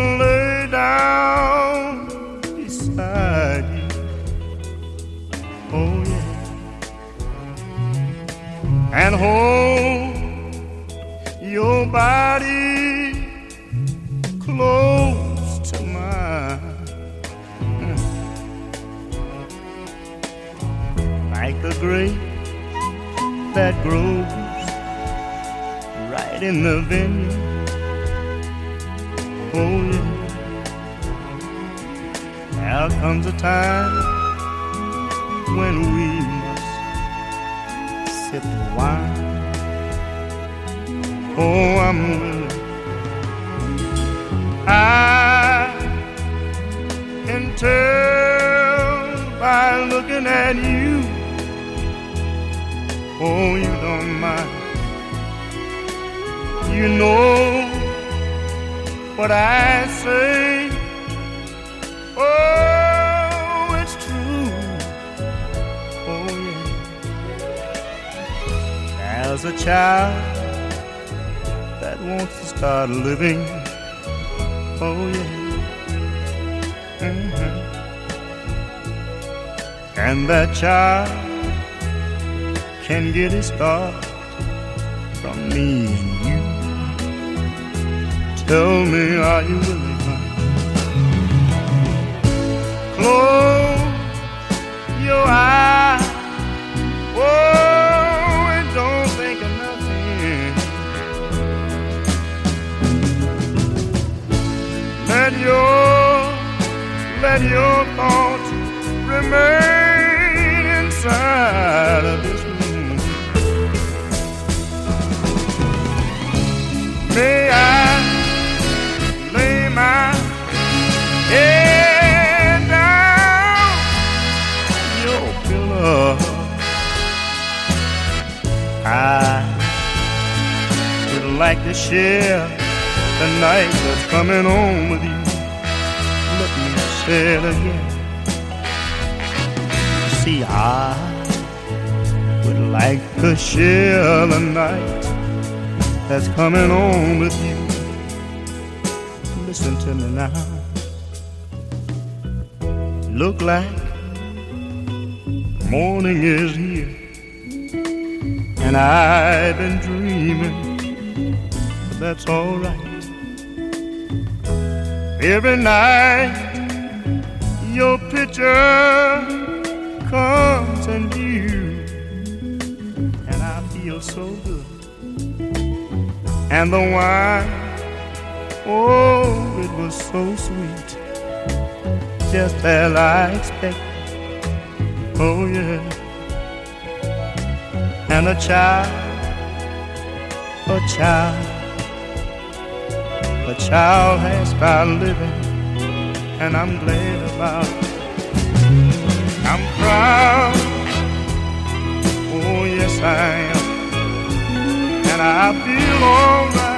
lay down beside you. Oh yeah. And hold your body close to mine, like the grape that grows right in the vineyard. Oh yeah. There comes a time when we must sip the wine. Oh, I'm willing. I can tell by looking at you. Oh, you don't mind. You know what I say. Oh, it's true. Oh, yeah. As a child that wants to start living. Oh, yeah. Mm-hmm. And that child can get his start from me and you. Tell me, are you willing, honey? Close your eyes. Oh, and don't think of nothing. Let your thoughts remain inside of this room. May I lay my head down your pillow? I would like to share the night that's coming on with you. Let me say it again. See, I would like to share the night that's coming on with you. Listen to me now. Look like morning is here, and I've been dreaming, but that's all right. Every night your picture comes in view, and I feel so good. And the wine, oh, it was so sweet, just as I expected. Oh yeah. And a child has started living, and I'm glad about it. I'm proud, oh yes I am, and I feel all right.